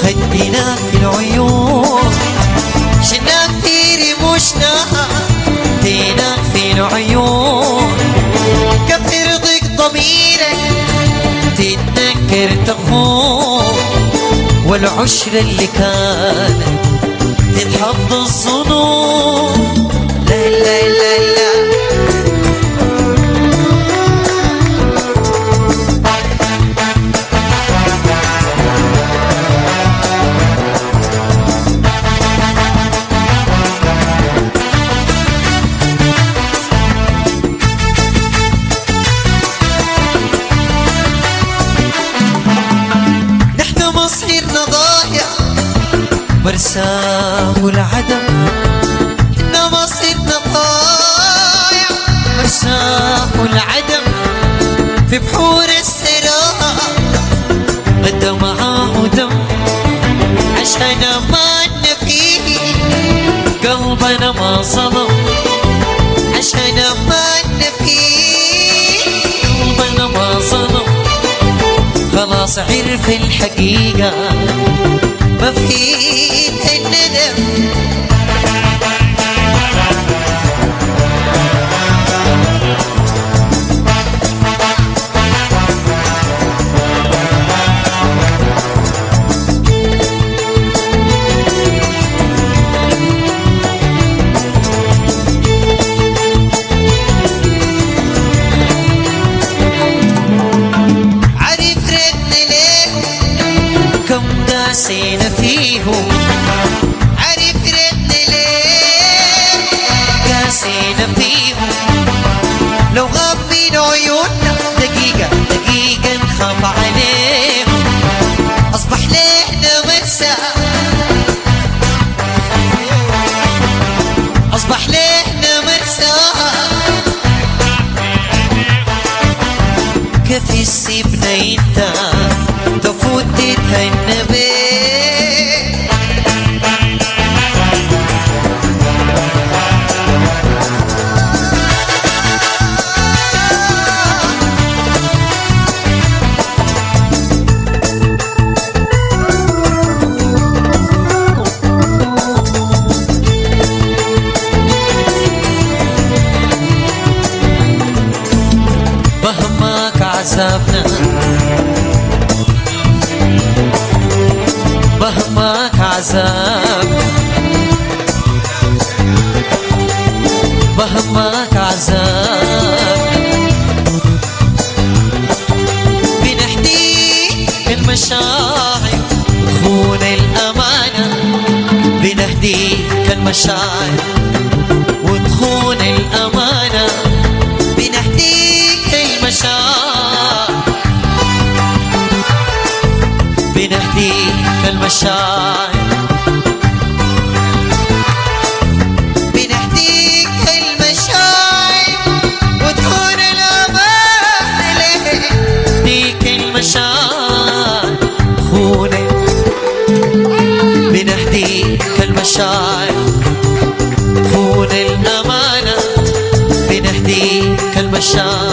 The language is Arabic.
هديناك في العيون، شلناك في رموشنا، هديناك في العيون. كثر ضيق ضميرك تتذكر تخون، والعشرة اللي كانت تتحط الظنون. لا لا لا لا مرساه العدم، إحنا مصيرنا ضايع. مرساه العدم في بحور السراء، غدا معاه دم عشان أماننا فيه. قلبنا ما صدم عشان أماننا فيه. قلبنا ما صدم خلاص عرف الحقيقة، ما فيه الندم. عارف ردنا ليه كم داسينا فيهم، عارف ردنا ليه قاسينا فيهم. لو غاب من عيوننا دقيقة دقيقة نخاف عليهم. أصبح لينا مرسى، أصبح لينا مرسى. كيف يسيبنا انت تفوت تتهنى بيه. بهمك عذابنا، بهمك عذاب، بهمك عذاب. بنهديك المشاعر تخون الأمانة، بنهديك المشاعر وتخون الأمانة. بنهديك المشاعر، بنهديك المشاعر، بنهديك المشاعر وتخون الأمانة. بنهديك المشاعر خون، بنهديك المشاعر تخون الأمانة. بنهديك المشاعر